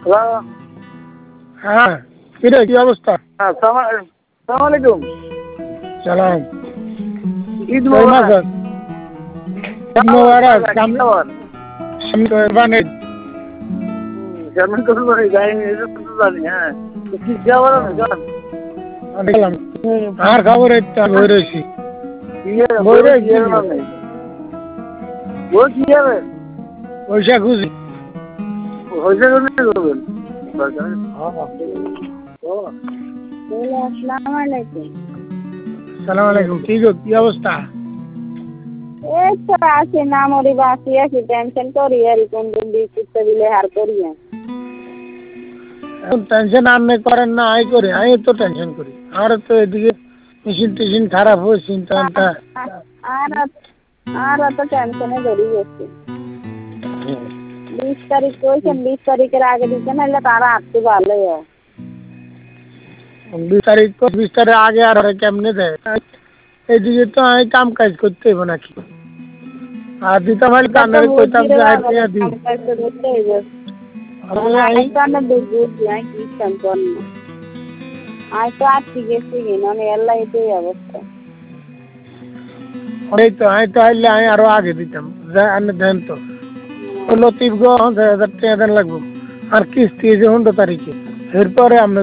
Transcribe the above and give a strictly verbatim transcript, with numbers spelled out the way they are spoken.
Hello. হ্যাঁ, কিরে কি অবস্থা? হ্যাঁ, সালাম সালাম আলাইকুম। সালাম। ঈদ কই মোবারক। মাছ? ঈদ মোবারক। কি খবর? সামনে কোরবানি। সামনে কোরবানি যাইনি, এটা তো জানি। হ্যাঁ, কি খবর জান? দেখলাম আর খবর এই তো বই রয়েছি। বই বই রয়েছি। কি হবে? পয়সা খুঁজি। হয়েছে করবেন। আসসালামু আলাইকুম। সালাম আলাইকুম। কি গো কি অবস্থা? এই তো আছি না মরি বাঁচি আছি, টেনশন করি আর কোন দিন দিতে দিলে হার করি। এখন টেনশন আপনি করেন না, আই করে আমি তো টেনশন করি। আর তো এদিকে মেশিন টেশিন খারাপ হয়ে চিন্তা আর আর তো টেনশনে ধরে গেছে। বিশ তারিখ কইছেন, বিশ তারিখের আগে দিতে নাহলে তারা আসতে ভালো। বিশ তারিখ বিশ তারিখ আগে আর কেমনে দেয়? এইদিকে তো আমি কাম কাজ করতে হইব নাকি? আর দিতে পারি কানের কইতাম যে আই পেয়ে দিই। আয় তো আটকে গেছি মানে এল্লা এটাই অবস্থা। এই তো আমি তো আইলে আমি আরো আগে দিতাম। আপনি দেন তো লতিফ গো ছয় হাজার টাকা দেন লাগবো। আর কিস্তি যে পনেরো তারিখে এরপরে আপনি